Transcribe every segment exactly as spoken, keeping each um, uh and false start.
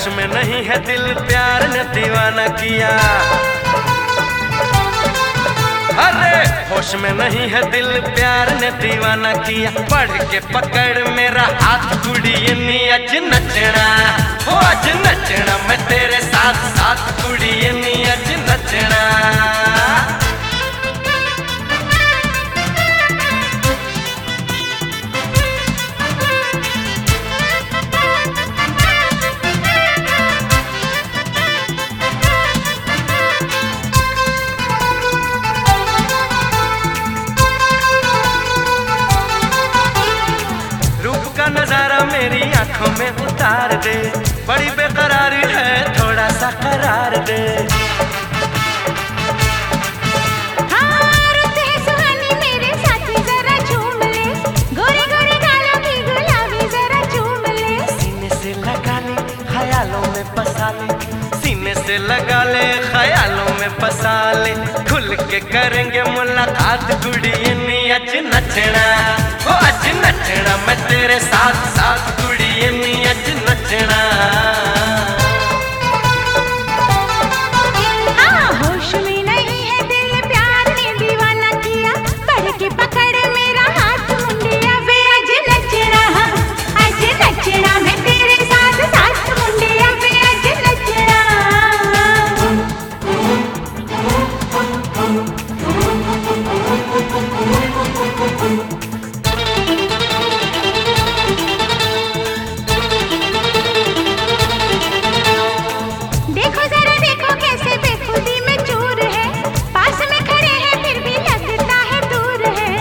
होश में नहीं है दिल प्यार ने दीवाना किया। अरे होश में नहीं है दिल प्यार ने दीवाना किया। पढ़ के पकड़ मेरा हाथ कुड़िए नी अज नचना, हो अज नचना मैं तेरे साथ साथ कुड़िए नी अज नचना। नजारा मेरी आंखों में उतार दे, बड़ी बेकरारी है थोड़ा सा करार दे। हाँ रुत है सुहानी मेरे साथी जरा झूम ले, गोरे गोरे गालों की गुलाबी जरा चूम ले। सीने से लगा ले ख्यालों में बसा ले, सीने से लगा ले ख्यालों में बसा ले। खुल के करेंगे मुलाकात कुड़िए नी अज नचना, ओ अज नचना मैं तेरे साथ साथ कुड़िए नी अज नचना। हाँ होश में नहीं है दिल प्यार ने दीवाना किया। पढ़ के पकड़ मेरा हाथ मुंडिया वे अज नचना, अज नचना मैं तेरे साथ साथ मुंडिया वे अज नचना। देखो जरा देखो कैसे बेखुदी में चूर है, पास में खड़े हैं फिर भी लगता है दूर है।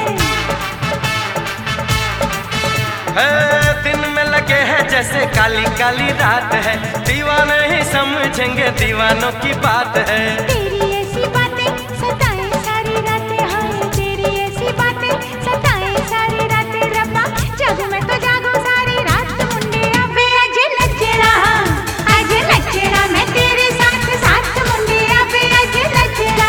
है दिन में लगे हैं जैसे काली काली रात है, दीवाने ही समझेंगे दीवानों की बात है। तेरी ऐसी बातें सताए सारी रातें, हाय तेरी ऐसी बातें सताए सारी रातें। रब्बा जागू मैं तो जागू सारी रात मुंडिया वे अज नचना, अज नचना मैं तेरे साथ साथ मुंडिया वे अज नचना।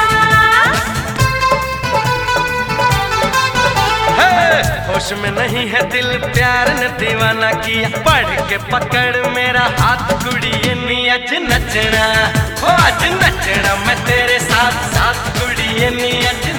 है होश में नहीं है दिल प्यार ने दीवाना किया। पढ़ के पकड़ मेरा हाथ कुड़िए नी अज नचना, हो अज नचना मैं तेरे साथ साथ कुड़िए नी अज